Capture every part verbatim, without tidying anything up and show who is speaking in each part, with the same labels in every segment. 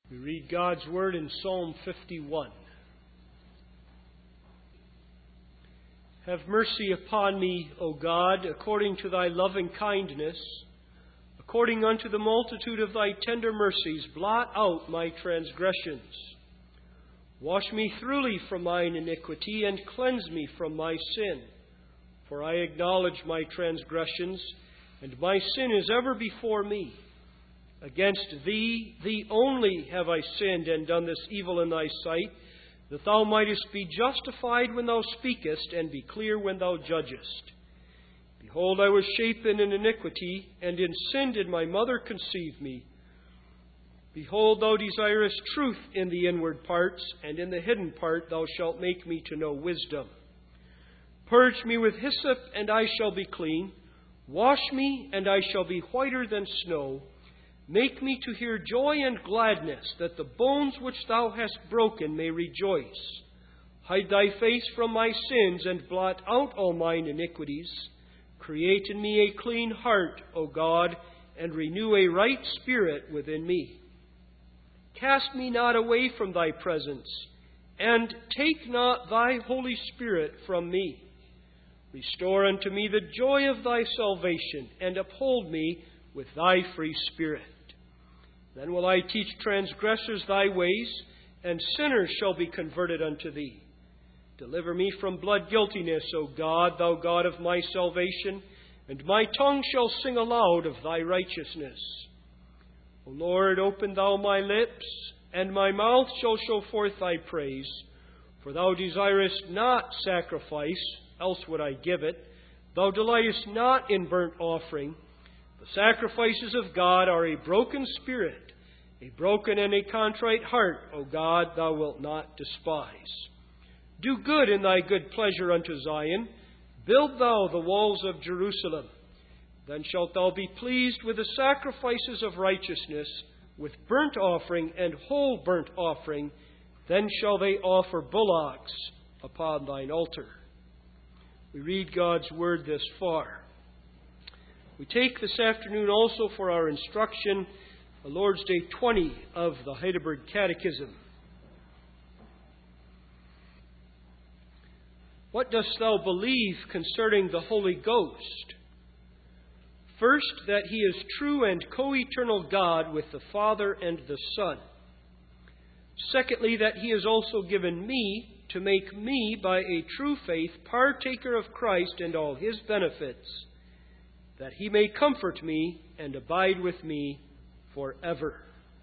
Speaker 1: We read God's Word in Psalm fifty-one. Have mercy upon me, O God, according to thy loving kindness. According unto the multitude of thy tender mercies, blot out my transgressions. Wash me thoroughly from mine iniquity, and cleanse me from my sin. For I acknowledge my transgressions, and my sin is ever before me. Against thee, thee only have I sinned and done this evil in thy sight, that thou mightest be justified when thou speakest, and be clear when thou judgest. Behold, I was shapen in iniquity, and in sin did my mother conceive me. Behold, thou desirest truth in the inward parts, and in the hidden part thou shalt make me to know wisdom. Purge me with hyssop, and I shall be clean. Wash me, and I shall be whiter than snow. Make me to hear joy and gladness, that the bones which thou hast broken may rejoice. Hide thy face from my sins, and blot out all mine iniquities. Create in me a clean heart, O God, and renew a right spirit within me. Cast me not away from thy presence, and take not thy Holy Spirit from me. Restore unto me the joy of thy salvation, and uphold me with thy free spirit. Then will I teach transgressors thy ways, and sinners shall be converted unto thee. Deliver me from blood guiltiness, O God, thou God of my salvation, and my tongue shall sing aloud of thy righteousness. O Lord, open thou my lips, and my mouth shall show forth thy praise. For thou desirest not sacrifice, else would I give it. Thou delightest not in burnt offering. The sacrifices of God are a broken spirit, a broken and a contrite heart, O God, thou wilt not despise. Do good in thy good pleasure unto Zion. Build thou the walls of Jerusalem. Then shalt thou be pleased with the sacrifices of righteousness, with burnt offering and whole burnt offering. Then shall they offer bullocks upon thine altar. We read God's Word this far. We take this afternoon also for our instruction the Lord's Day twenty of the Heidelberg Catechism. What dost thou believe concerning the Holy Ghost? First, that He is true and co-eternal God with the Father and the Son. Secondly, that He has also given me to make me, by a true faith, partaker of Christ and all His benefits, that He may comfort me and abide with me forever.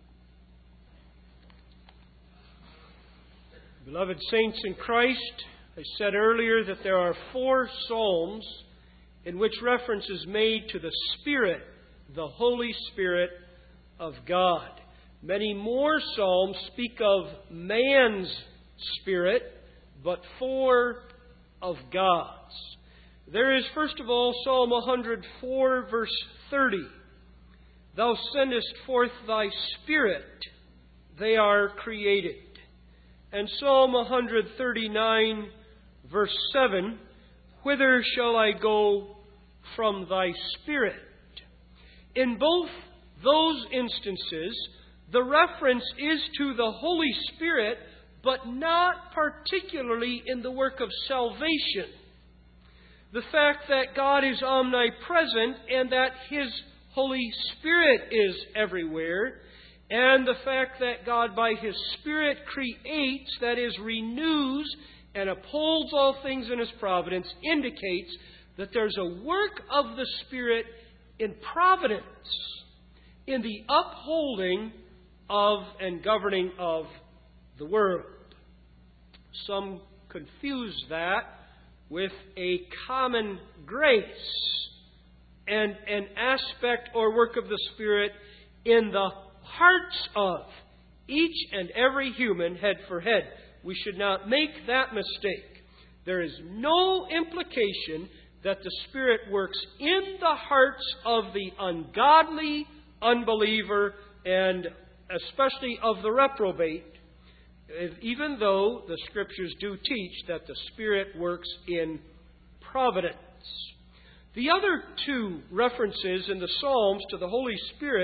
Speaker 1: Beloved saints in Christ, I said earlier that there are four psalms in which reference is made to the Spirit, the Holy Spirit of God. Many more psalms speak of man's spirit, but four of God's. There is, first of all, Psalm one hundred four, verse thirty. Thou sendest forth thy Spirit, they are created. And Psalm one hundred thirty-nine, verse seven, Whither shall I go from thy Spirit? In both those instances, the reference is to the Holy Spirit, but not particularly in the work of salvation. The fact that God is omnipresent and that His Holy Spirit is everywhere, and the fact that God by His Spirit creates, that is, renews and upholds all things in His providence, indicates that there's a work of the Spirit in providence, in the upholding of and governing of the world. Some confuse that with a common grace and an aspect or work of the Spirit in the hearts of each and every human, head for head. We should not make that mistake. There is no implication that the Spirit works in the hearts of the ungodly, unbeliever, and especially of the reprobate, even though the Scriptures do teach that the Spirit works in providence. The other two references in the Psalms to the Holy Spirit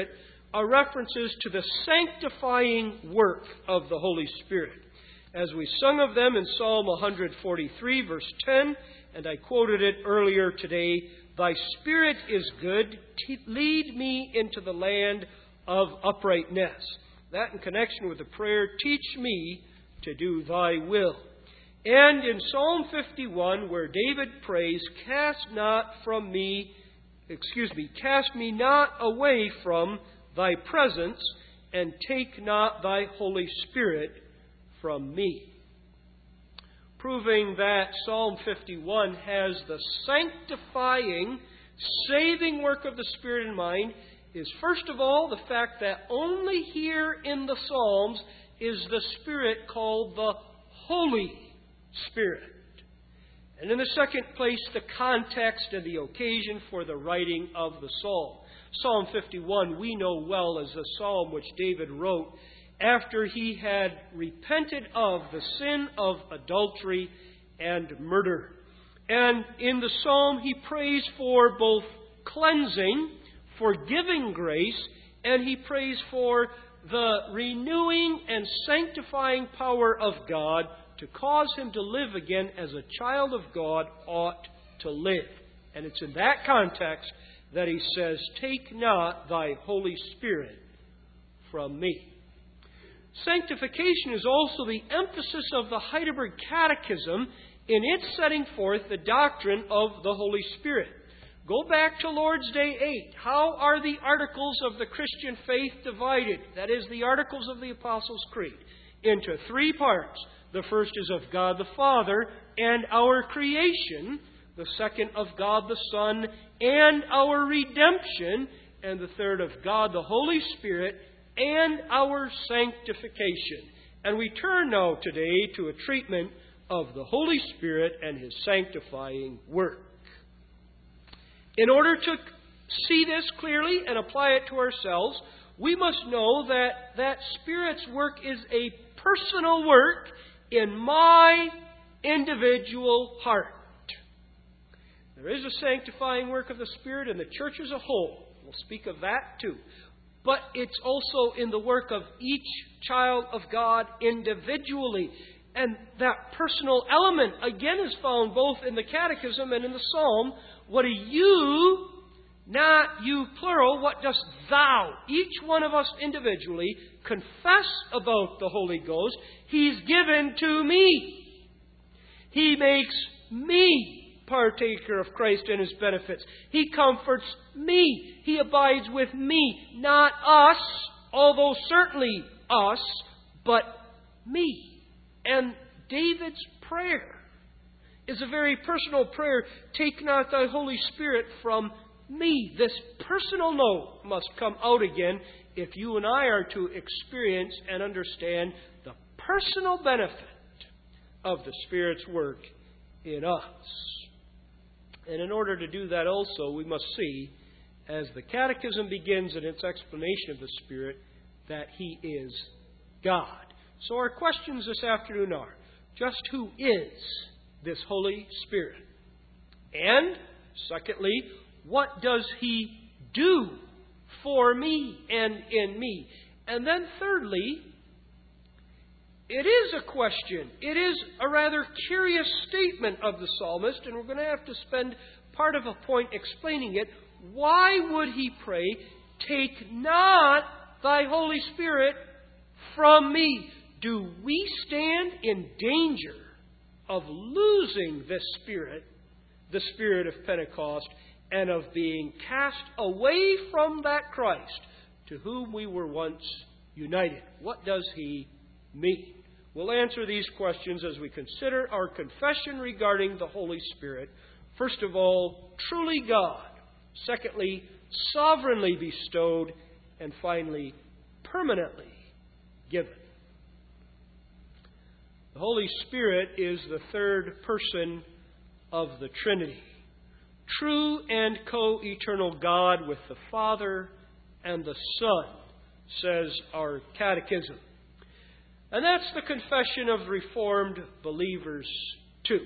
Speaker 1: are references to the sanctifying work of the Holy Spirit. As we sung of them in Psalm one forty-three, verse ten, and I quoted it earlier today, "Thy Spirit is good, lead me into the land of uprightness." That in connection with the prayer, "Teach me to do thy will." And in Psalm fifty-one, where David prays, "Cast not from me, excuse me, cast me not away from thy presence, and take not thy Holy Spirit from me." Proving that Psalm fifty-one has the sanctifying, saving work of the Spirit in mind is, first of all, the fact that only here in the Psalms is the Spirit called the Holy Spirit. And in the second place, the context and the occasion for the writing of the psalm. Psalm fifty-one, we know well, as a psalm which David wrote after he had repented of the sin of adultery and murder. And in the psalm, he prays for both cleansing, forgiving grace, and he prays for the renewing and sanctifying power of God to cause him to live again as a child of God ought to live. And it's in that context that he says, "Take not thy Holy Spirit from me." Sanctification is also the emphasis of the Heidelberg Catechism in its setting forth the doctrine of the Holy Spirit. Go back to Lord's Day eight. How are the articles of the Christian faith divided? That is, the articles of the Apostles' Creed. Into three parts. The first is of God the Father and our creation. The second of God the Son and our redemption. And the third of God the Holy Spirit and our sanctification. And we turn now today to a treatment of the Holy Spirit and His sanctifying work. In order to see this clearly and apply it to ourselves, we must know that that Spirit's work is a personal work in my individual heart. There is a sanctifying work of the Spirit in the church as a whole. We'll speak of that too. But it's also in the work of each child of God individually. And that personal element, again, is found both in the Catechism and in the Psalm. What do you, not you plural, what dost thou, each one of us individually, confess about the Holy Ghost? He's given to me. He makes me partaker of Christ and His benefits. He comforts me. He abides with me. Not us, although certainly us, but me. And David's prayer is a very personal prayer. Take not thy Holy Spirit from me. This personal note must come out again if you and I are to experience and understand the personal benefit of the Spirit's work in us. And in order to do that also, we must see, as the Catechism begins in its explanation of the Spirit, that He is God. So our questions this afternoon are, just who is this Holy Spirit? And, secondly, what does He do for me and in me? And then thirdly, it is a question. It is a rather curious statement of the psalmist, and we're going to have to spend part of a point explaining it. Why would he pray, "Take not thy Holy Spirit from me"? Do we stand in danger of losing this Spirit, the Spirit of Pentecost, and of being cast away from that Christ to whom we were once united? What does He mean? We'll answer these questions as we consider our confession regarding the Holy Spirit. First of all, truly God. Secondly, sovereignly bestowed. And finally, permanently given. The Holy Spirit is the third person of the Trinity. True and co-eternal God with the Father and the Son, says our Catechism. And that's the confession of Reformed believers too.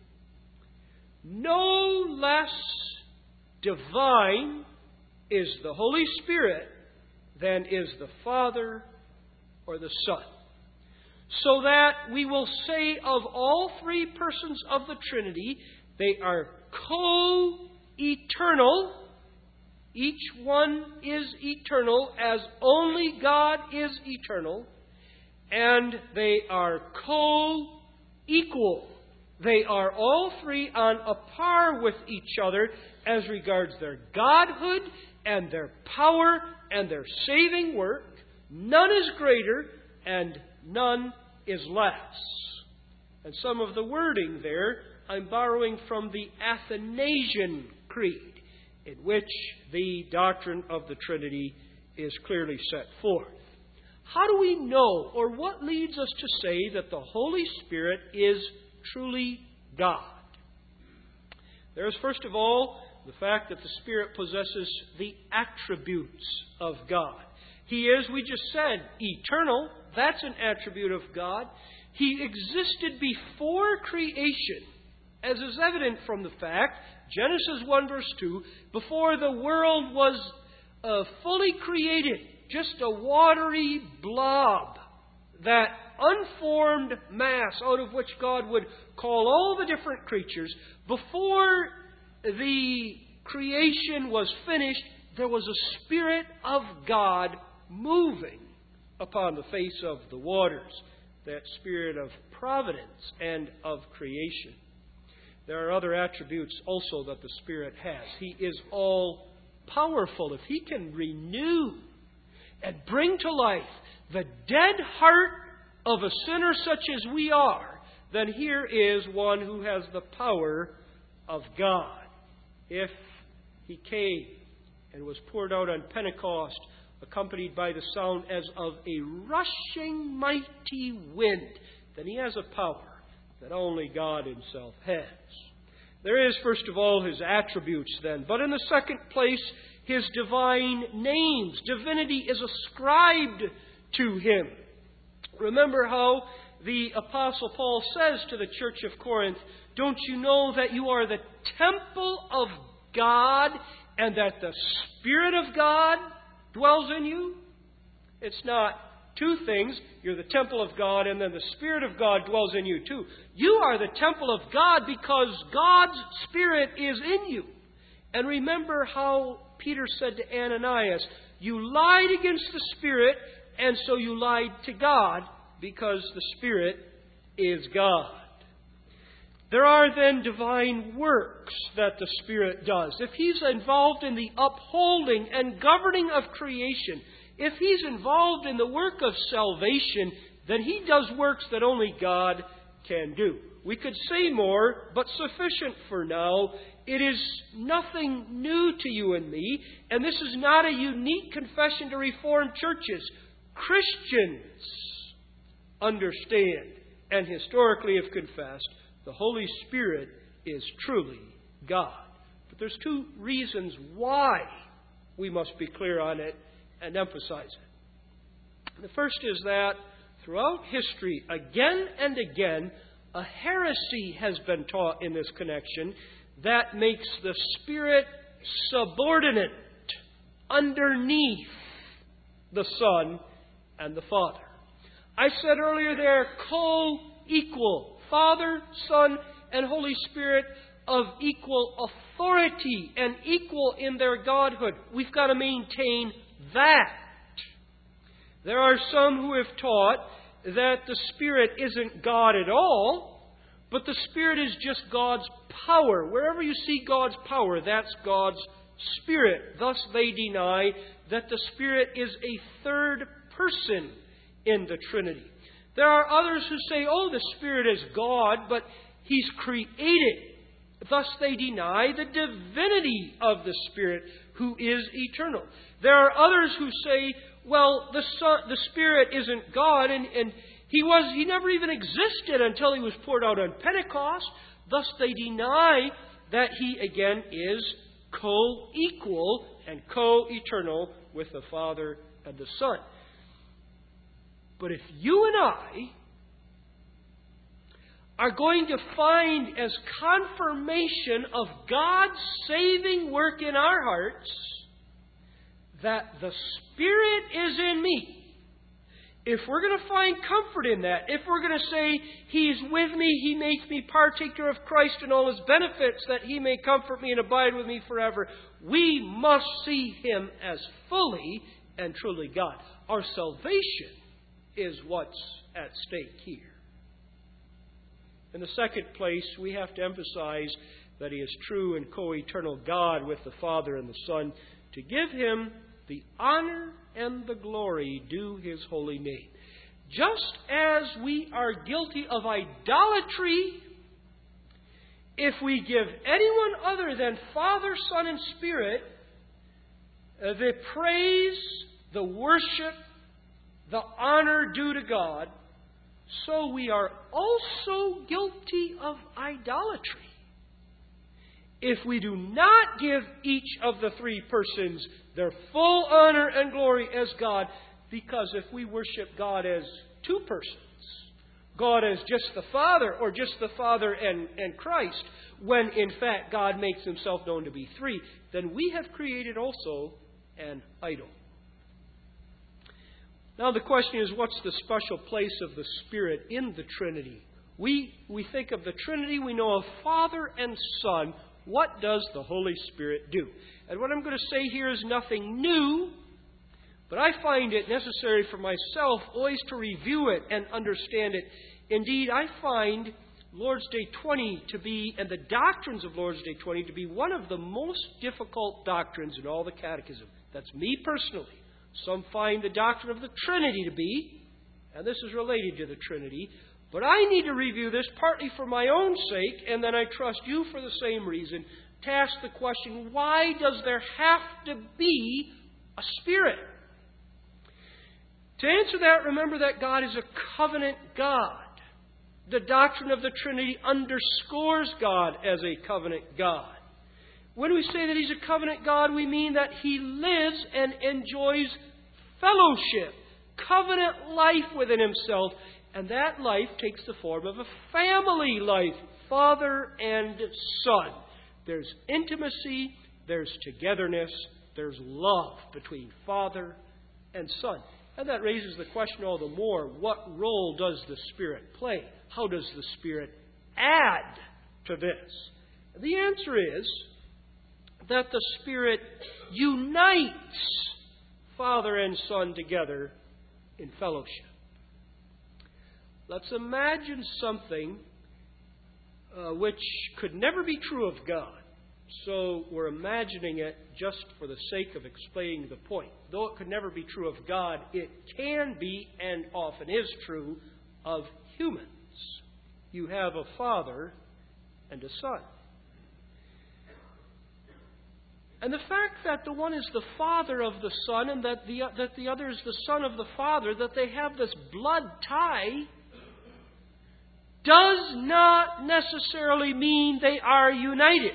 Speaker 1: No less divine is the Holy Spirit than is the Father or the Son. So that we will say of all three persons of the Trinity, they are co-eternal. Each one is eternal as only God is eternal. And they are co-equal. They are all three on a par with each other as regards their godhood and their power and their saving work. None is greater and none is less. And some of the wording there I'm borrowing from the Athanasian Creed, in which the doctrine of the Trinity is clearly set forth. How do we know, or what leads us to say that the Holy Spirit is truly God? There is, first of all, the fact that the Spirit possesses the attributes of God. He is, we just said, eternal. That's an attribute of God. He existed before creation, as is evident from the fact, Genesis one verse two, before the world was uh, fully created, just a watery blob, that unformed mass out of which God would call all the different creatures. Before the creation was finished, there was a Spirit of God moving upon the face of the waters, that spirit of providence and of creation. There are other attributes also that the Spirit has. He is all powerful. If He can renew and bring to life the dead heart of a sinner such as we are, then here is one who has the power of God. If He came and was poured out on Pentecost, accompanied by the sound as of a rushing mighty wind, then He has a power that only God Himself has. There is, first of all, His attributes then. But in the second place, His divine names. Divinity is ascribed to Him. Remember how the Apostle Paul says to the church of Corinth, "Don't you know that you are the temple of God and that the Spirit of God dwells in you?" It's not two things. You're the temple of God and then the Spirit of God dwells in you too. You are the temple of God because God's Spirit is in you. And remember how Peter said to Ananias, "You lied against the Spirit, and so you lied to God, because the Spirit is God." There are then divine works that the Spirit does. If He's involved in the upholding and governing of creation, if He's involved in the work of salvation, then He does works that only God can do. We could say more, but sufficient for now. It is nothing new to you and me, and this is not a unique confession to Reformed churches. Christians understand and historically have confessed the Holy Spirit is truly God. But there's two reasons why we must be clear on it and emphasize it. The first is that throughout history, again and again, a heresy has been taught in this connection that makes the Spirit subordinate underneath the Son and the Father. I said earlier they're co-equal. Father, Son, and Holy Spirit of equal authority and equal in their godhood. We've got to maintain that. There are some who have taught that the Spirit isn't God at all, but the Spirit is just God's power. Wherever you see God's power, that's God's Spirit. Thus they deny that the Spirit is a third person in the Trinity. There are others who say, oh, the Spirit is God, but He's created. Thus they deny the divinity of the Spirit, who is eternal. There are others who say, well, the Son, the Spirit isn't God, and, and He was He never even existed until He was poured out on Pentecost. Thus they deny that He, again, is co-equal and co-eternal with the Father and the Son. But if you and I are going to find as confirmation of God's saving work in our hearts that the Spirit is in me, if we're going to find comfort in that, if we're going to say, He's with me, He makes me partaker of Christ and all His benefits, that He may comfort me and abide with me forever, we must see Him as fully and truly God. Our salvation is what's at stake here. In the second place, we have to emphasize that He is true and co-eternal God with the Father and the Son, to give Him the honor and the glory due His holy name. Just as we are guilty of idolatry if we give anyone other than Father, Son, and Spirit uh, the praise, the worship, the honor due to God, so we are also guilty of idolatry if we do not give each of the three persons their full honor and glory as God. Because if we worship God as two persons, God as just the Father, or just the Father and, and Christ, when in fact God makes Himself known to be three, then we have created also an idol. Now the question is, what's the special place of the Spirit in the Trinity? We, we think of the Trinity, we know of Father and Son. What does the Holy Spirit do? And what I'm going to say here is nothing new, but I find it necessary for myself always to review it and understand it. Indeed, I find Lord's Day twenty to be, and the doctrines of Lord's Day twenty to be, one of the most difficult doctrines in all the Catechism. That's me personally. Some find the doctrine of the Trinity to be, and this is related to the Trinity, but I need to review this partly for my own sake, and then I trust you for the same reason, to ask the question, why does there have to be a Spirit? To answer that, remember that God is a covenant God. The doctrine of the Trinity underscores God as a covenant God. When we say that He's a covenant God, we mean that He lives and enjoys fellowship, covenant life within Himself, and that life takes the form of a family life, Father and Son. There's intimacy, there's togetherness, there's love between Father and Son. And that raises the question all the more, what role does the Spirit play? How does the Spirit add to this? The answer is that the Spirit unites Father and Son together in fellowship. Let's imagine something uh, which could never be true of God. So we're imagining it just for the sake of explaining the point. Though it could never be true of God, it can be, and often is true, of humans. You have a father and a son. And the fact that the one is the father of the son and that the, that the other is the son of the father, that they have this blood tie, does not necessarily mean they are united.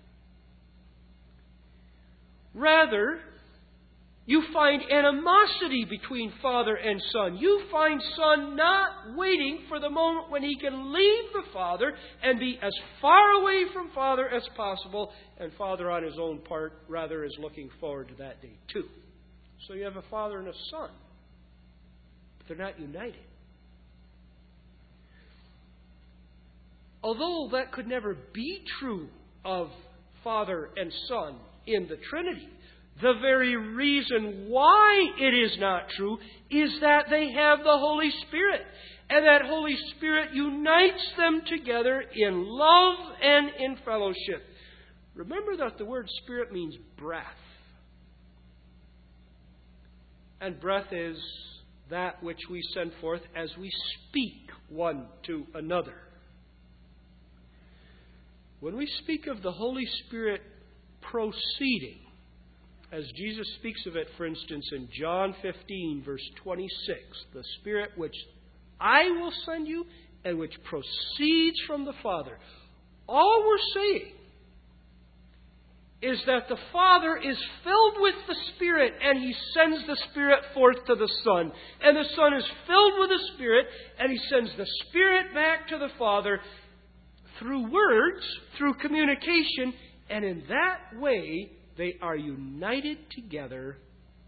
Speaker 1: Rather, you find animosity between father and son. You find son not waiting for the moment when he can leave the father and be as far away from father as possible, and father on his own part rather is looking forward to that day too. So you have a father and a son, but they're not united. Although that could never be true of Father and Son in the Trinity, the very reason why it is not true is that they have the Holy Spirit. And that Holy Spirit unites them together in love and in fellowship. Remember that the word Spirit means breath. And breath is that which we send forth as we speak one to another. When we speak of the Holy Spirit proceeding, as Jesus speaks of it, for instance, in John fifteen, verse twenty-six, the Spirit which I will send you and which proceeds from the Father. All we're saying is that the Father is filled with the Spirit and He sends the Spirit forth to the Son. And the Son is filled with the Spirit and He sends the Spirit back to the Father through words, through communication, and in that way they are united together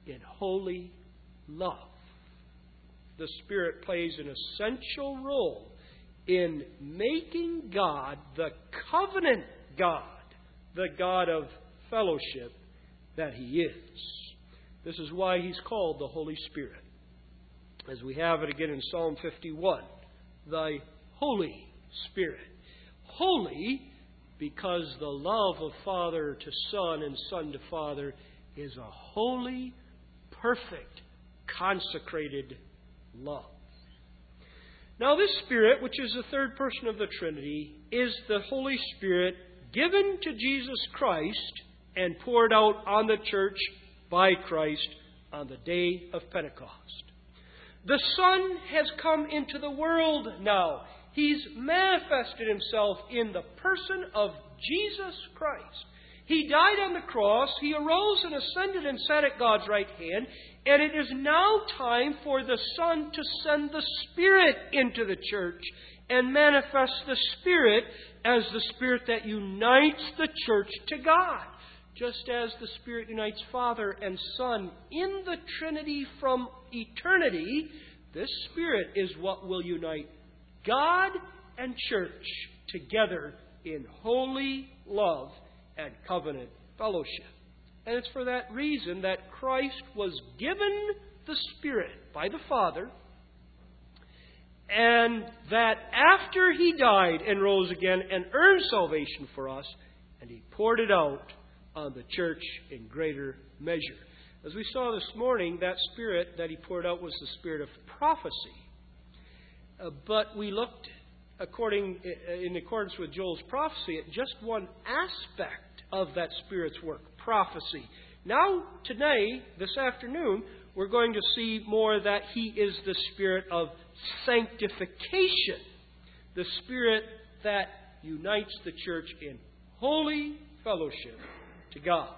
Speaker 1: in holy love. The Spirit plays an essential role in making God the covenant God, the God of fellowship that He is. This is why He's called the Holy Spirit. As we have it again in Psalm fifty-one, Thy Holy Spirit. Holy because the love of Father to Son and Son to Father is a holy, perfect, consecrated love. Now this Spirit, which is the third person of the Trinity, is the Holy Spirit given to Jesus Christ and poured out on the church by Christ on the day of Pentecost. The Son has come into the world now. He's manifested Himself in the person of Jesus Christ. He died on the cross, He arose and ascended and sat at God's right hand, and it is now time for the Son to send the Spirit into the church and manifest the Spirit as the Spirit that unites the church to God. Just as the Spirit unites Father and Son in the Trinity from eternity, this Spirit is what will unite God and church together in holy love and covenant fellowship. And it's for that reason that Christ was given the Spirit by the Father, and that after He died and rose again and earned salvation for us, and He poured it out on the church in greater measure. As we saw this morning, that Spirit that He poured out was the Spirit of prophecy. Uh, but we looked according in accordance with Joel's prophecy at just one aspect of that Spirit's work, prophecy. Now, today, this afternoon, we're going to see more that He is the Spirit of sanctification, the Spirit that unites the church in holy fellowship to God.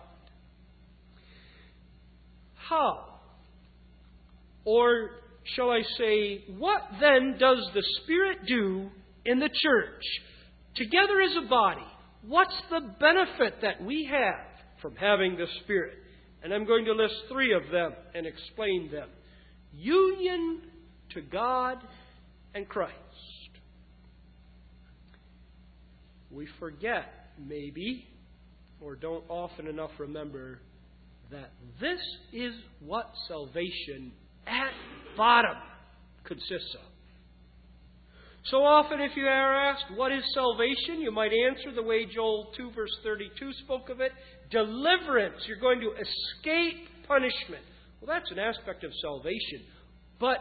Speaker 1: How? Or shall I say, what then does the Spirit do in the church? Together as a body, what's the benefit that we have from having the Spirit? And I'm going to list three of them and explain them. Union to God and Christ. We forget, maybe, or don't often enough remember, that this is what salvation at bottom consists of. So often if you are asked, what is salvation? You might answer the way Joel two verse thirty-two spoke of it. Deliverance. You're going to escape punishment. Well, that's an aspect of salvation. But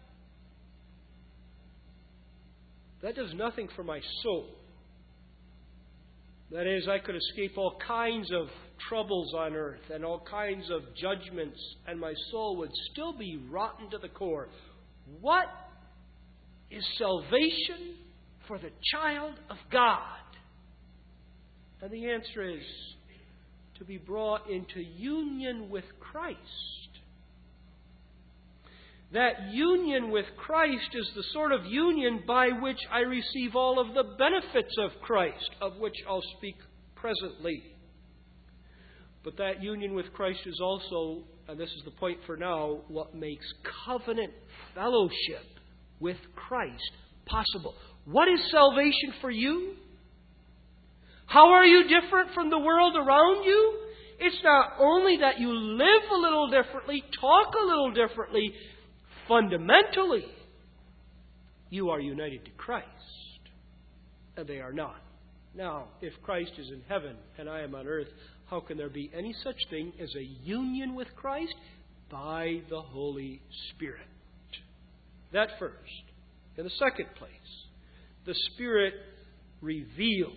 Speaker 1: that does nothing for my soul. That is, I could escape all kinds of troubles on earth and all kinds of judgments, and my soul would still be rotten to the core. What is salvation for the child of God? And the answer is to be brought into union with Christ. That union with Christ is the sort of union by which I receive all of the benefits of Christ, of which I'll speak presently. But that union with Christ is also, and this is the point for now, what makes covenant fellowship with Christ possible. What is salvation for you? How are you different from the world around you? It's not only that you live a little differently, talk a little differently. Fundamentally, you are united to Christ, and they are not. Now, if Christ is in heaven and I am on earth, how can there be any such thing as a union with Christ? By the Holy Spirit. That first. In the second place, the Spirit reveals.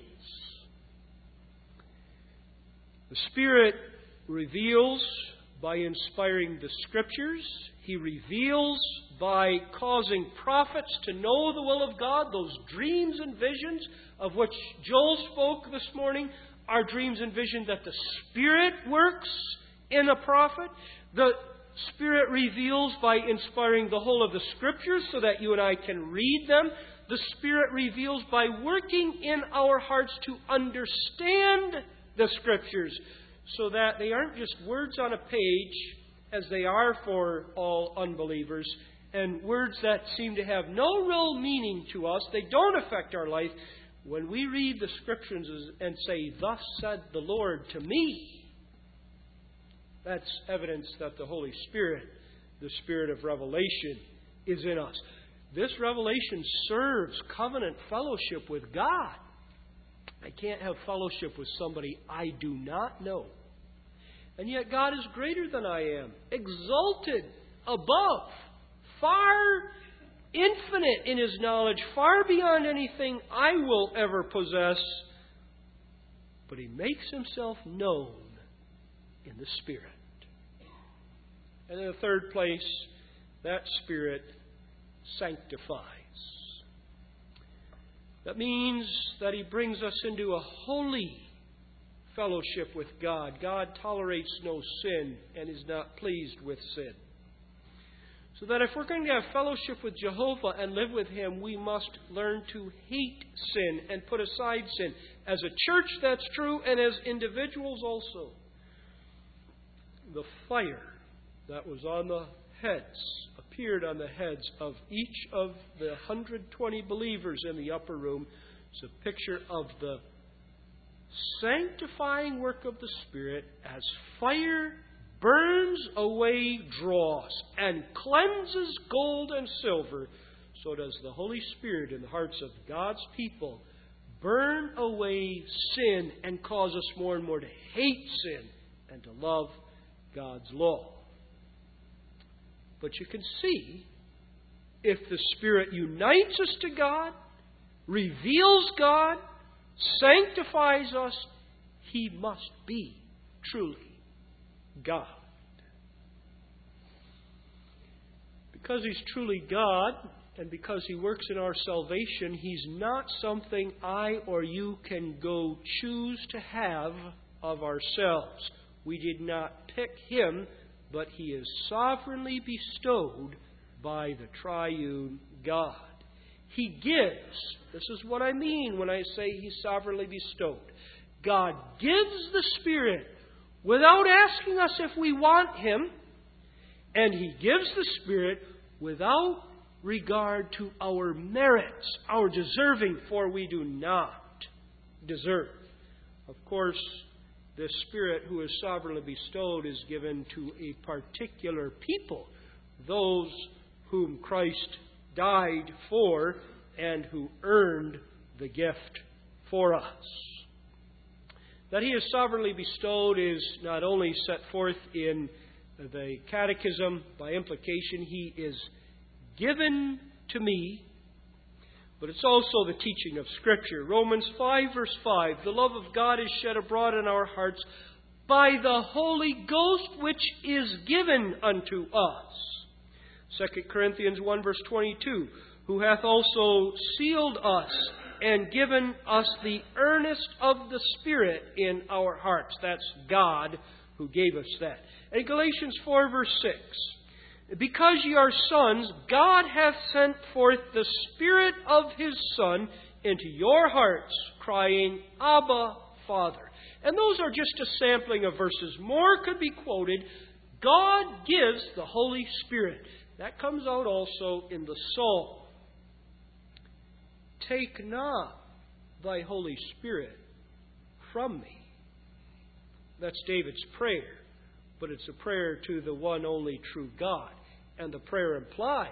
Speaker 1: The Spirit reveals by inspiring the Scriptures. He reveals by causing prophets to know the will of God. Those dreams and visions of which Joel spoke this morning are dreams and visions that the Spirit works in a prophet. The Spirit reveals by inspiring the whole of the Scriptures so that you and I can read them. The Spirit reveals by working in our hearts to understand the Scriptures so that they aren't just words on a page as they are for all unbelievers, and words that seem to have no real meaning to us, they don't affect our life, when we read the Scriptures and say, "Thus said the Lord to me," that's evidence that the Holy Spirit, the Spirit of revelation, is in us. This revelation serves covenant fellowship with God. I can't have fellowship with somebody I do not know. And yet God is greater than I am, exalted above, far infinite in His knowledge, far beyond anything I will ever possess. But He makes Himself known in the Spirit. And in the third place, that Spirit sanctifies. That means that He brings us into a holy fellowship with God. God tolerates no sin and is not pleased with sin. So that if we're going to have fellowship with Jehovah and live with Him, we must learn to hate sin and put aside sin. As a church, that's true, and as individuals also. The fire that was on the heads, appeared on the heads of each of the one hundred twenty believers in the upper room. It's a picture of the sanctifying work of the Spirit as fire burns away dross and cleanses gold and silver. So does the Holy Spirit in the hearts of God's people burn away sin and cause us more and more to hate sin and to love God's law. But you can see, if the Spirit unites us to God, reveals God, sanctifies us, He must be truly God. Because He's truly God, and because He works in our salvation, He's not something I or you can go choose to have of ourselves. We did not pick Him, but He is sovereignly bestowed by the triune God. He gives. This is what I mean when I say He's sovereignly bestowed. God gives the Spirit without asking us if we want Him, and He gives the Spirit without regard to our merits, our deserving, for we do not deserve. Of course, the Spirit who is sovereignly bestowed is given to a particular people, those whom Christ died for and who earned the gift for us. That He is sovereignly bestowed is not only set forth in the Catechism, by implication, He is given to me, but it's also the teaching of Scripture. Romans five, verse five, the love of God is shed abroad in our hearts by the Holy Ghost which is given unto us. Second Corinthians one, verse twenty-two, who hath also sealed us and given us the earnest of the Spirit in our hearts. That's God who gave us that. And Galatians four, verse six, because ye are sons, God hath sent forth the Spirit of His Son into your hearts, crying, Abba, Father. And those are just a sampling of verses. More could be quoted. God gives the Holy Spirit. That comes out also in the Psalm. Take not thy Holy Spirit from me. That's David's prayer. But it's a prayer to the one only true God. And the prayer implies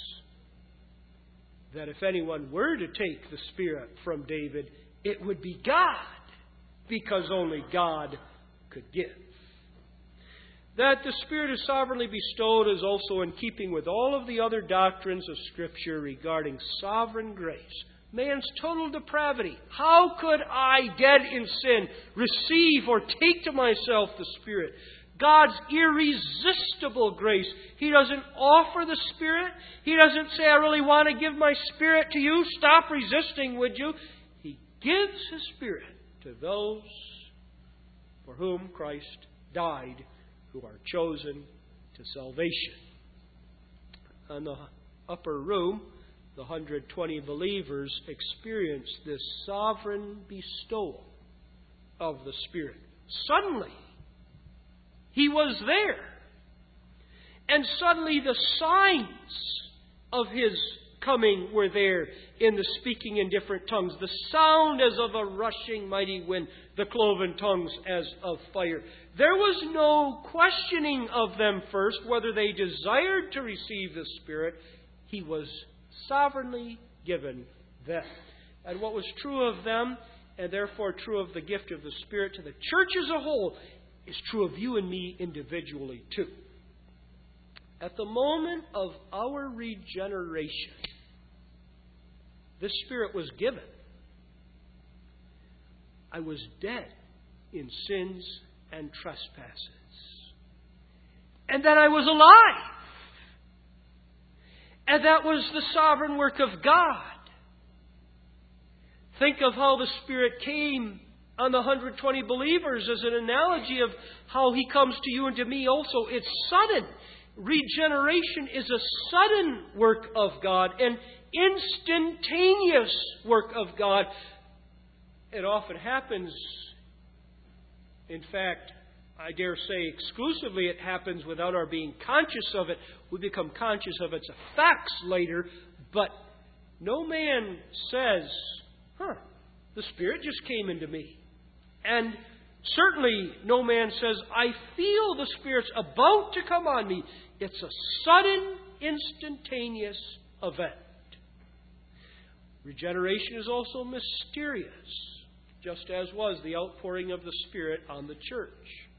Speaker 1: that if anyone were to take the Spirit from David, it would be God, because only God could give. That the Spirit is sovereignly bestowed is also in keeping with all of the other doctrines of Scripture regarding sovereign grace. Man's total depravity. How could I, dead in sin, receive or take to myself the Spirit? God's irresistible grace. He doesn't offer the Spirit. He doesn't say, I really want to give my Spirit to you. Stop resisting, would you? He gives His Spirit to those for whom Christ died, who are chosen to salvation. In the upper room, the one hundred twenty believers experienced this sovereign bestowal of the Spirit. Suddenly, He was there. And suddenly the signs of His coming were there in the speaking in different tongues. The sound as of a rushing mighty wind, the cloven tongues as of fire. There was no questioning of them first, whether they desired to receive the Spirit. He was sovereignly given them. And what was true of them, and therefore true of the gift of the Spirit to the church as a whole, is true of you and me individually too. At the moment of our regeneration, the Spirit was given. I was dead in sins and trespasses. And then I was alive. And that was the sovereign work of God. Think of how the Spirit came on the one hundred twenty believers as an analogy of how He comes to you and to me also. It's sudden. Regeneration is a sudden work of God, an instantaneous work of God. It often happens, in fact, I dare say exclusively it happens without our being conscious of it. We become conscious of its effects later, but no man says, huh, the Spirit just came into me. And certainly no man says, I feel the Spirit's about to come on me. It's a sudden, instantaneous event. Regeneration is also mysterious, just as was the outpouring of the Spirit on the church.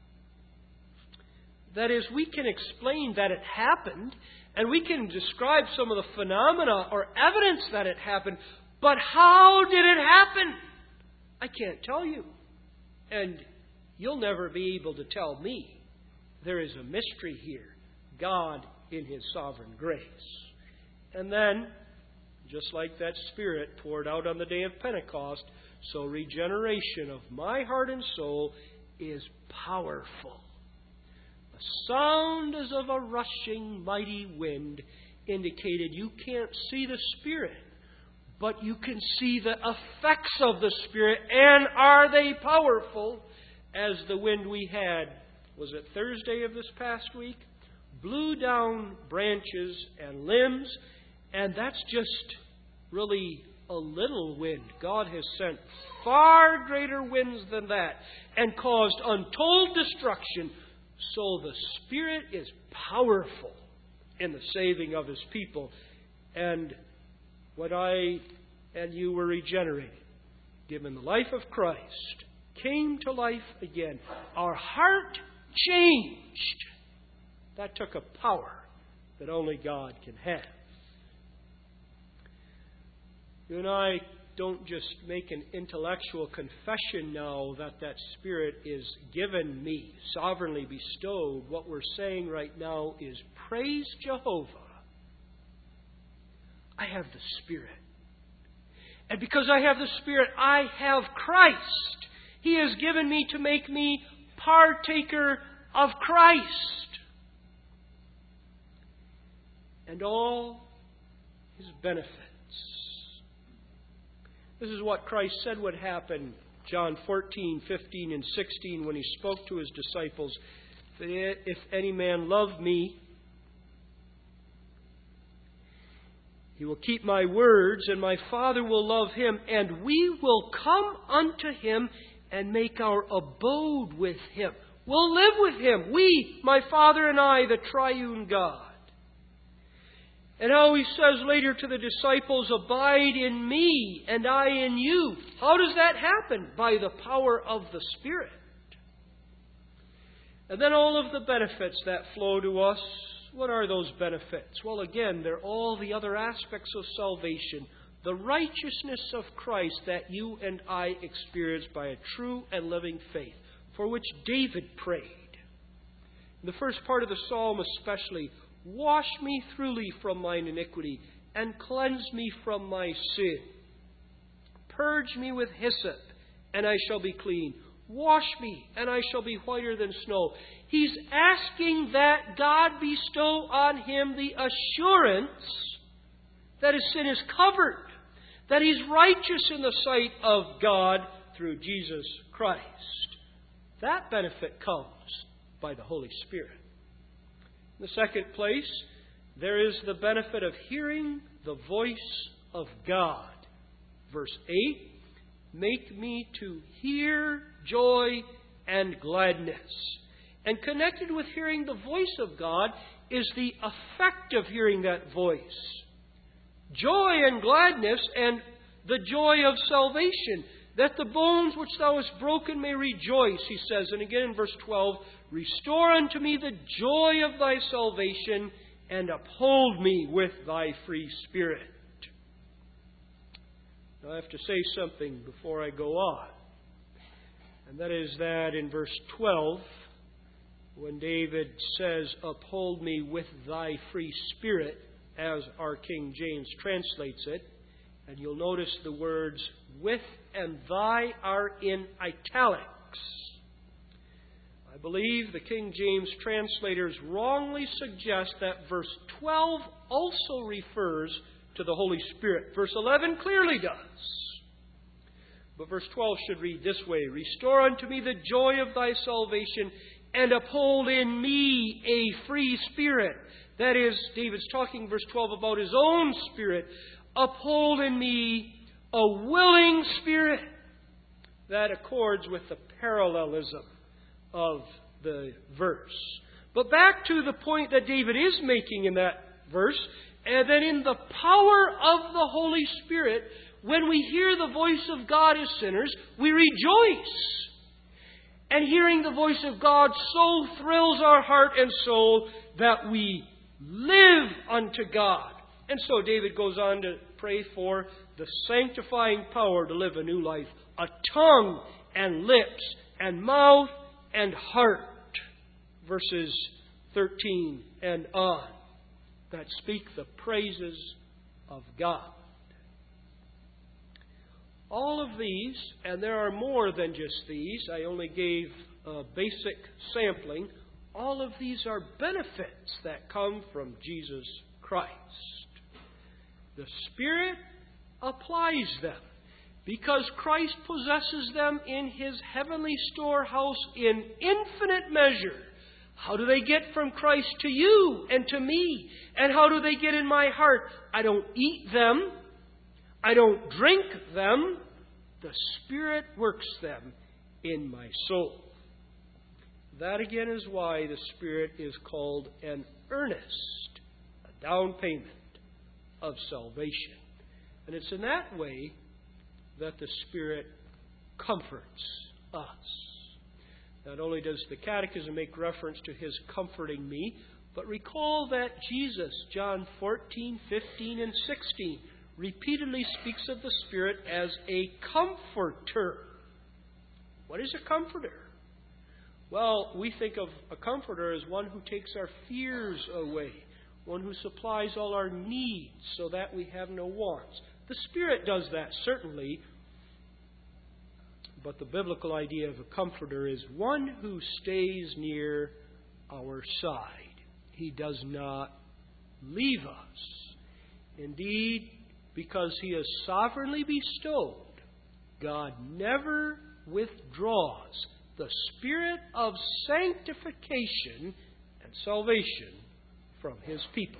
Speaker 1: That is, we can explain that it happened, and we can describe some of the phenomena or evidence that it happened, but how did it happen? I can't tell you. And you'll never be able to tell me. There is a mystery here. God in His sovereign grace. And then, just like that Spirit poured out on the day of Pentecost, so regeneration of my heart and soul is powerful. The sound as of a rushing mighty wind indicated you can't see the Spirit, but you can see the effects of the Spirit. And are they powerful? As the wind we had, was it Thursday of this past week? Blew down branches and limbs. And that's just really a little wind. God has sent far greater winds than that and caused untold destruction. So the Spirit is powerful in the saving of His people. And when I and you were regenerated, given the life of Christ, came to life again, our heart changed. That took a power that only God can have. You and I don't just make an intellectual confession now that that Spirit is given me, sovereignly bestowed. What we're saying right now is, praise Jehovah. I have the Spirit. And because I have the Spirit, I have Christ. He has given me to make me partaker of Christ. And all His benefits. This is what Christ said would happen, John fourteen, fifteen, and sixteen, when He spoke to His disciples. If any man love me, he will keep my words, and my Father will love him, and we will come unto him and make our abode with him. We'll live with him. We, my Father and I, the triune God. And how He says later to the disciples, abide in me and I in you. How does that happen? By the power of the Spirit. And then all of the benefits that flow to us. What are those benefits? Well, again, they're all the other aspects of salvation. The righteousness of Christ that you and I experience by a true and living faith, for which David prayed. In the first part of the psalm especially, wash me thoroughly from mine iniquity, and cleanse me from my sin. Purge me with hyssop, and I shall be clean. Wash me, and I shall be whiter than snow. He's asking that God bestow on him the assurance that his sin is covered, that he's righteous in the sight of God through Jesus Christ. That benefit comes by the Holy Spirit. In the second place, there is the benefit of hearing the voice of God. Verse eight, make me to hear joy and gladness. And connected with hearing the voice of God is the effect of hearing that voice. Joy and gladness and the joy of salvation, that the bones which thou hast broken may rejoice, he says. And again in verse twelve, restore unto me the joy of thy salvation, and uphold me with thy free spirit. Now I have to say something before I go on. And that is that in verse twelve, when David says, uphold me with thy free spirit, as our King James translates it, and you'll notice the words with and thy are in italics. I believe the King James translators wrongly suggest that verse twelve also refers to the Holy Spirit. Verse eleven clearly does. But verse twelve should read this way, restore unto me the joy of thy salvation, and uphold in me a free spirit. That is, David's talking, verse twelve, about his own spirit. Uphold in me a willing spirit. That accords with the parallelism of the verse. But back to the point that David is making in that verse, and that in the power of the Holy Spirit, when we hear the voice of God as sinners, we rejoice. And hearing the voice of God so thrills our heart and soul that we live unto God. And so David goes on to pray for the sanctifying power to live a new life. A tongue and lips and mouth and heart. Verses thirteen and on. That speak the praises of God. All of these, and there are more than just these, I only gave a basic sampling, all of these are benefits that come from Jesus Christ. The Spirit applies them because Christ possesses them in His heavenly storehouse in infinite measure. How do they get from Christ to you and to me? And how do they get in my heart? I don't eat them. I don't drink them. The Spirit works them in my soul. That again is why the Spirit is called an earnest, a down payment of salvation. And it's in that way that the Spirit comforts us. Not only does the Catechism make reference to His comforting me, but recall that Jesus, John fourteen, fifteen, and sixteen, repeatedly speaks of the Spirit as a comforter. What is a comforter? Well, we think of a comforter as one who takes our fears away, one who supplies all our needs so that we have no wants. The Spirit does that, certainly, but the biblical idea of a comforter is one who stays near our side. He does not leave us. Indeed, because He has sovereignly bestowed, God never withdraws the Spirit of sanctification and salvation from His people.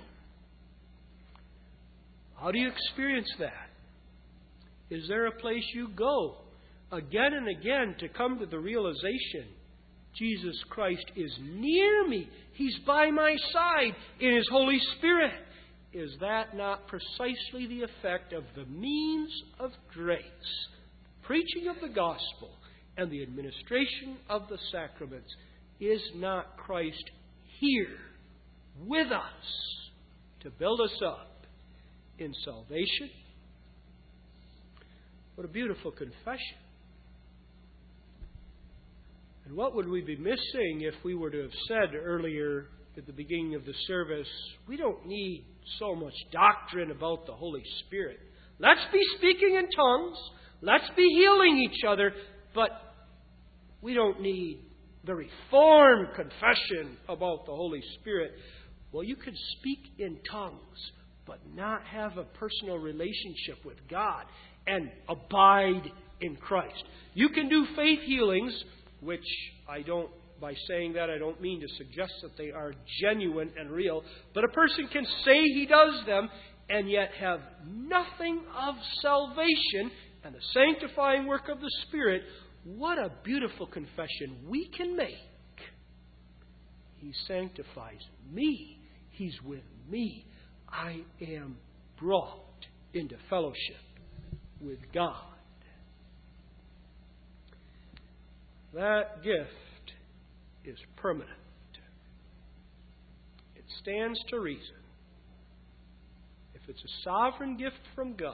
Speaker 1: How do you experience that? Is there a place you go again and again to come to the realization Jesus Christ is near me? He's by my side in His Holy Spirit. Is that not precisely the effect of the means of grace, preaching of the gospel, and the administration of the sacraments? Is not Christ here with us to build us up in salvation? What a beautiful confession. And what would we be missing if we were to have said earlier at the beginning of the service, we don't need so much doctrine about the Holy Spirit. Let's be speaking in tongues. Let's be healing each other. But we don't need the Reformed confession about the Holy Spirit. Well, you could speak in tongues, but not have a personal relationship with God and abide in Christ. You can do faith healings, which I don't by saying that, I don't mean to suggest that they are genuine and real, but a person can say he does them and yet have nothing of salvation and the sanctifying work of the Spirit. What a beautiful confession we can make. He sanctifies me. He's with me. I am brought into fellowship with God. That gift is permanent. It stands to reason. If it's a sovereign gift from God,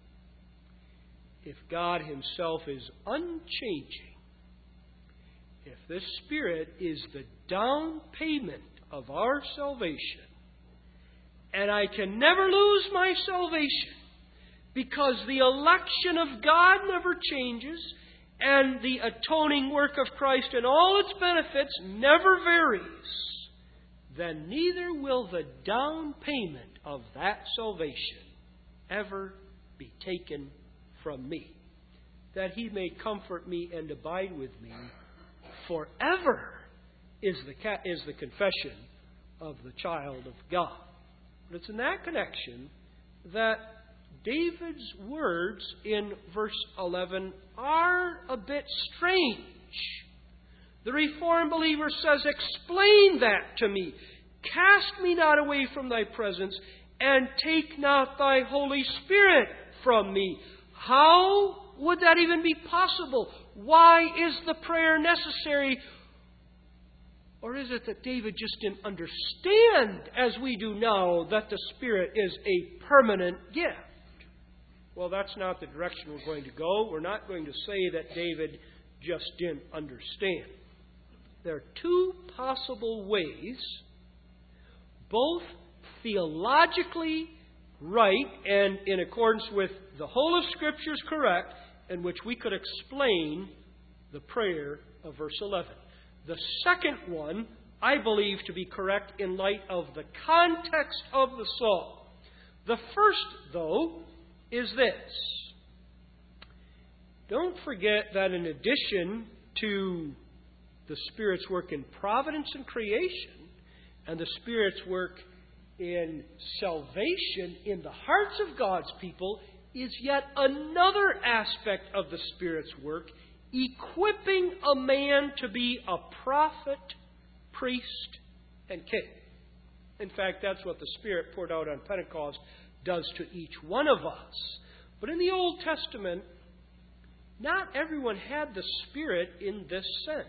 Speaker 1: if God Himself is unchanging, if this Spirit is the down payment of our salvation, and I can never lose my salvation because the election of God never changes, and the atoning work of Christ and all its benefits never varies, then neither will the down payment of that salvation ever be taken from me, that He may comfort me and abide with me forever, is the, is the confession of the child of God. But it's in that connection that David's words in verse eleven are a bit strange. The Reformed believer says, "Explain that to me. Cast me not away from Thy presence, and take not Thy Holy Spirit from me." How would that even be possible? Why is the prayer necessary? Or is it that David just didn't understand, as we do now, that the Spirit is a permanent gift? Well, that's not the direction we're going to go. We're not going to say that David just didn't understand. There are two possible ways, both theologically right and in accordance with the whole of Scripture is correct, in which we could explain the prayer of verse eleven. The second one, I believe to be correct in light of the context of the psalm. The first, though, is this. Don't forget that in addition to the Spirit's work in providence and creation, and the Spirit's work in salvation in the hearts of God's people, is yet another aspect of the Spirit's work, equipping a man to be a prophet, priest, and king. In fact, that's what the Spirit poured out on Pentecost does to each one of us. But in the Old Testament, not everyone had the Spirit in this sense.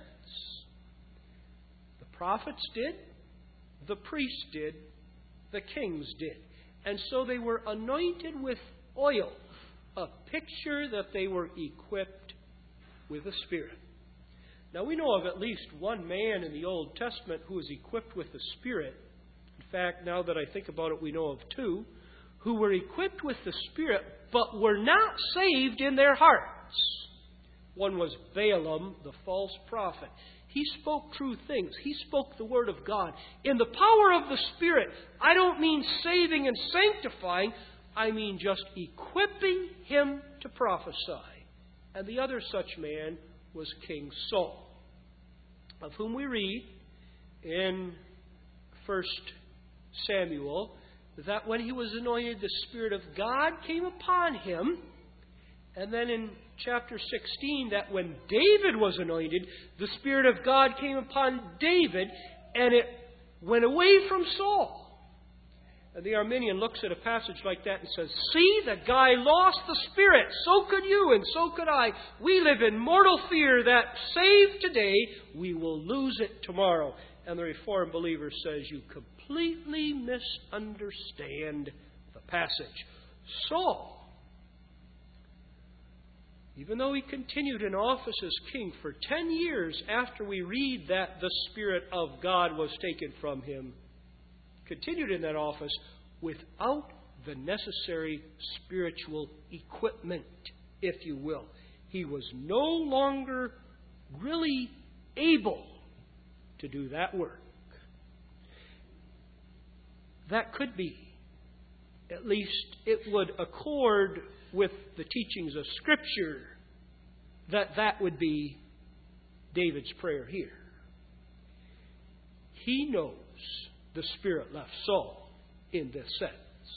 Speaker 1: The prophets did, the priests did, the kings did. And so they were anointed with oil, a picture that they were equipped with the Spirit. Now we know of at least one man in the Old Testament who was equipped with the Spirit. In fact, now that I think about it, we know of two who were equipped with the Spirit but were not saved in their hearts. One was Balaam, the false prophet. He spoke true things. He spoke the Word of God. In the power of the Spirit, I don't mean saving and sanctifying. I mean just equipping him to prophesy. And the other such man was King Saul, of whom we read in First Samuel that when he was anointed, the Spirit of God came upon him. And then in chapter sixteen, that when David was anointed, the Spirit of God came upon David, and it went away from Saul. And the Arminian looks at a passage like that and says, "See, the guy lost the Spirit. So could you and so could I. We live in mortal fear that saved today, we will lose it tomorrow." And the Reformed believer says, you completely misunderstand the passage. Saul, even though he continued in office as king for ten years after we read that the Spirit of God was taken from him, continued in that office without the necessary spiritual equipment, if you will. He was no longer really able to do that work. That could be, at least it would accord with the teachings of Scripture, that that would be David's prayer here. he knows the Spirit left Saul in this sense.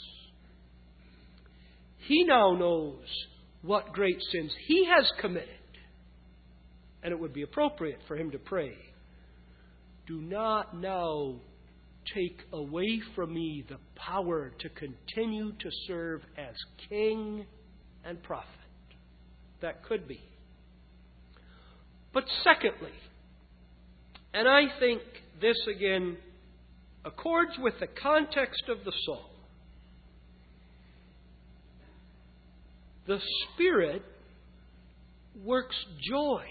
Speaker 1: He now knows what great sins he has committed. And it would be appropriate for him to pray, do not now take away from me the power to continue to serve as king and prophet. That could be. But secondly, and I think this again accords with the context of the psalm, the Spirit works joy.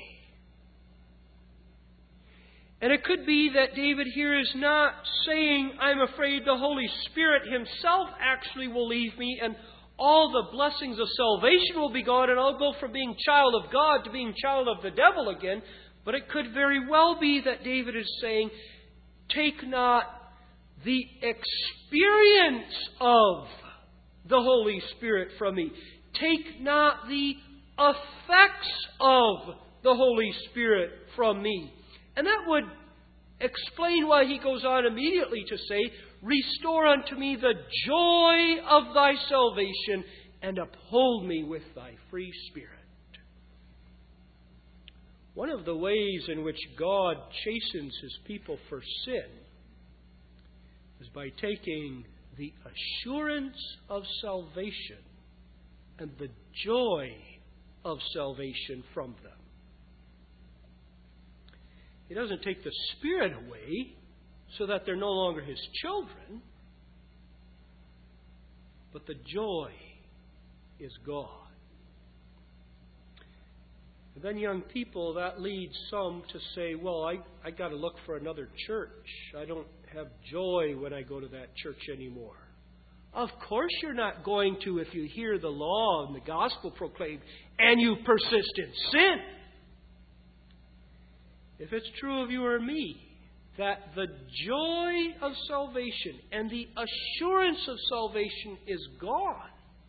Speaker 1: And it could be that David here is not saying, I'm afraid the Holy Spirit Himself actually will leave me and all the blessings of salvation will be gone and I'll go from being child of God to being child of the devil again. But it could very well be that David is saying, take not the experience of the Holy Spirit from me. Take not the effects of the Holy Spirit from me. And that would explain why he goes on immediately to say, restore unto me the joy of thy salvation and uphold me with thy free spirit. One of the ways in which God chastens His people for sin is by taking the assurance of salvation and the joy of salvation from them. He doesn't take the Spirit away so that they're no longer His children, but the joy is gone. And then young people, that leads some to say, well, I, I got to look for another church. I don't have joy when I go to that church anymore. Of course you're not going to if you hear the law and the gospel proclaimed and you persist in sin. If it's true of you or me that the joy of salvation and the assurance of salvation is gone,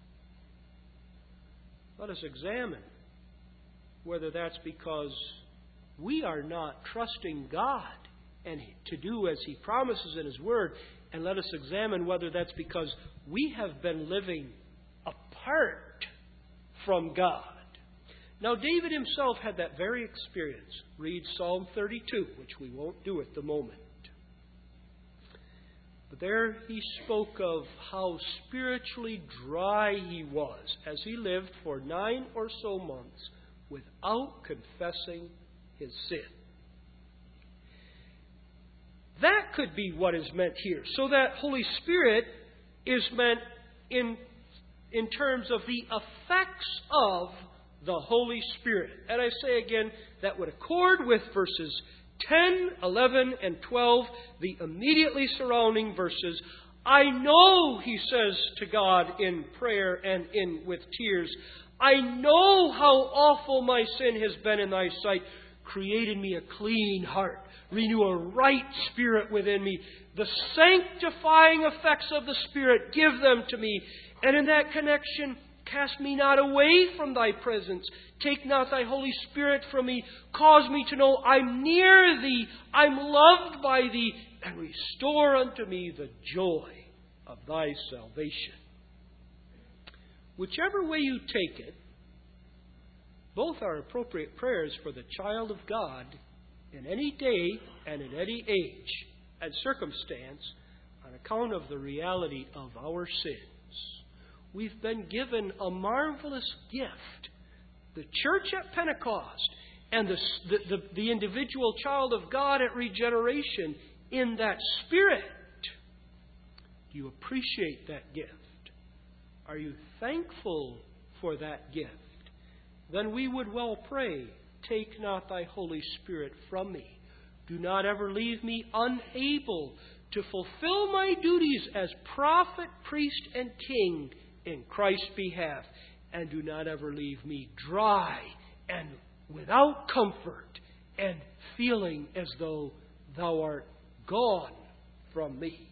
Speaker 1: let us examine whether that's because we are not trusting God and to do as He promises in His Word, and let us examine whether that's because we have been living apart from God. Now, David himself had that very experience. Read Psalm thirty-two, which we won't do at the moment. But there he spoke of how spiritually dry he was as he lived for nine or so months without confessing his sin. That could be what is meant here. So that Holy Spirit is meant in, in terms of the effects of the Holy Spirit. And I say again, that would accord with verses ten, eleven, and twelve, the immediately surrounding verses. I know, he says to God in prayer and in with tears, I know how awful my sin has been in thy sight. Create in me a clean heart. Renew a right spirit within me. The sanctifying effects of the Spirit, give them to me. And in that connection, cast me not away from thy presence. Take not thy Holy Spirit from me. Cause me to know I'm near thee. I'm loved by thee. And restore unto me the joy of thy salvation. Whichever way you take it, both are appropriate prayers for the child of God in any day and in any age and circumstance on account of the reality of our sins. We've been given a marvelous gift. The church at Pentecost and the, the, the, the individual child of God at regeneration in that Spirit. Do you appreciate that gift? Are you thankful for that gift? Then we would well pray, take not thy Holy Spirit from me. Do not ever leave me unable to fulfill my duties as prophet, priest, and king in Christ's behalf. And do not ever leave me dry and without comfort and feeling as though thou art gone from me.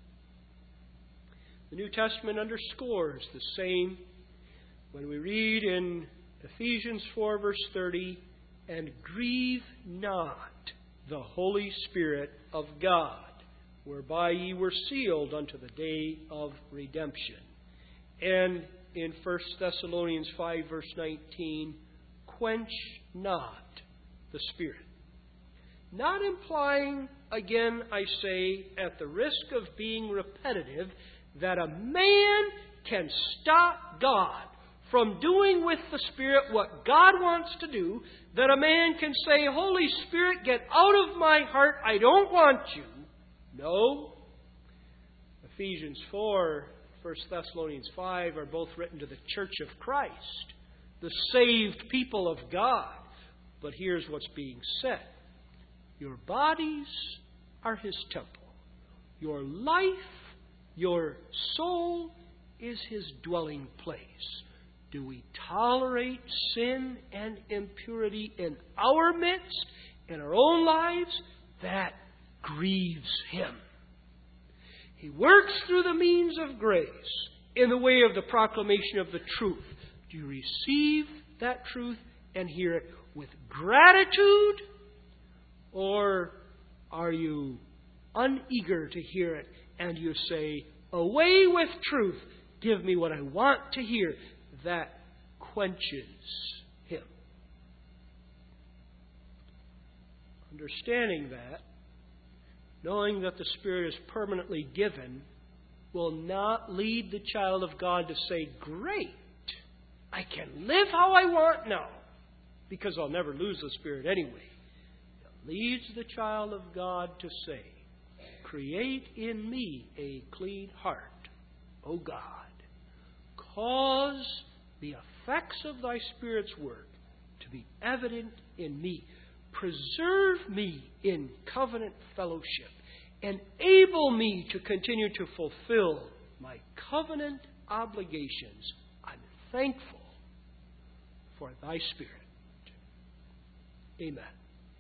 Speaker 1: The New Testament underscores the same when we read in Ephesians four, verse thirty, and grieve not the Holy Spirit of God, whereby ye were sealed unto the day of redemption. And in First Thessalonians five, verse nineteen, quench not the Spirit. Not implying, again I say, at the risk of being repetitive, that a man can stop God from doing with the Spirit what God wants to do, that a man can say, Holy Spirit, get out of my heart, I don't want you. No. Ephesians four, First Thessalonians five are both written to the church of Christ, the saved people of God. But here's what's being said. Your bodies are His temple. Your life, your soul is His dwelling place. Do we tolerate sin and impurity in our midst, in our own lives? That grieves Him. He works through the means of grace in the way of the proclamation of the truth. Do you receive that truth and hear it with gratitude? Or are you uneager to hear it and you say, away with truth, give me what I want to hear? That quenches Him. Understanding that, knowing that the Spirit is permanently given, will not lead the child of God to say, great, I can live how I want now, because I'll never lose the Spirit anyway. It leads the child of God to say, create in me a clean heart, O God. Cause the effects of Thy Spirit's work to be evident in me. Preserve me in covenant fellowship. Enable me to continue to fulfill my covenant obligations. I'm thankful for Thy Spirit. Amen.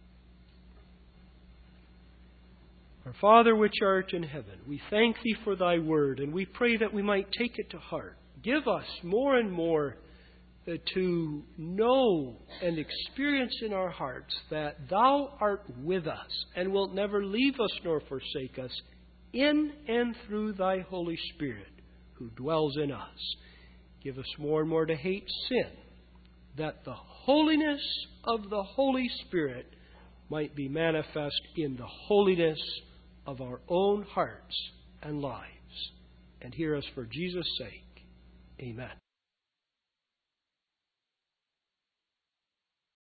Speaker 1: Our Father which art in heaven, we thank Thee for Thy word, and we pray that we might take it to heart. Give us more and more uh, to know and experience in our hearts that Thou art with us and wilt never leave us nor forsake us in and through Thy Holy Spirit who dwells in us. Give us more and more to hate sin, that the holiness of the Holy Spirit might be manifest in the holiness of our own hearts and lives. And hear us for Jesus' sake. Amen.